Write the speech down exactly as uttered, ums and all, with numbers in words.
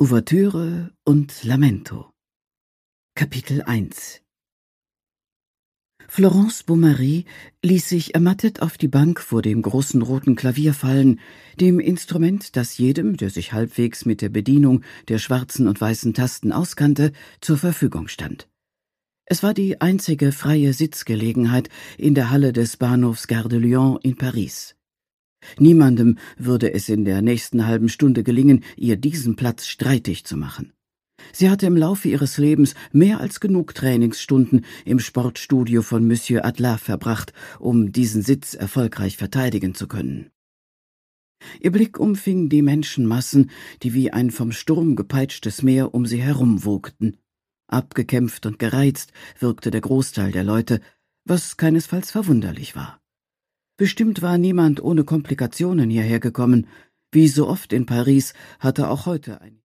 Ouvertüre und Lamento. Kapitel eins. Florence Bovary ließ sich ermattet auf die Bank vor dem großen roten Klavier fallen, dem Instrument, das jedem, der sich halbwegs mit der Bedienung der schwarzen und weißen Tasten auskannte, zur Verfügung stand. Es war die einzige freie Sitzgelegenheit in der Halle des Bahnhofs Gare de Lyon in Paris. Niemandem würde es in der nächsten halben Stunde gelingen, ihr diesen Platz streitig zu machen. Sie hatte im Laufe ihres Lebens mehr als genug Trainingsstunden im Sportstudio von Monsieur Atlas verbracht, um diesen Sitz erfolgreich verteidigen zu können. Ihr Blick umfing die Menschenmassen, die wie ein vom Sturm gepeitschtes Meer um sie herum wogten. Abgekämpft und gereizt wirkte der Großteil der Leute, was keinesfalls verwunderlich war. Bestimmt war niemand ohne Komplikationen hierher gekommen. Wie so oft in Paris hatte auch heute ein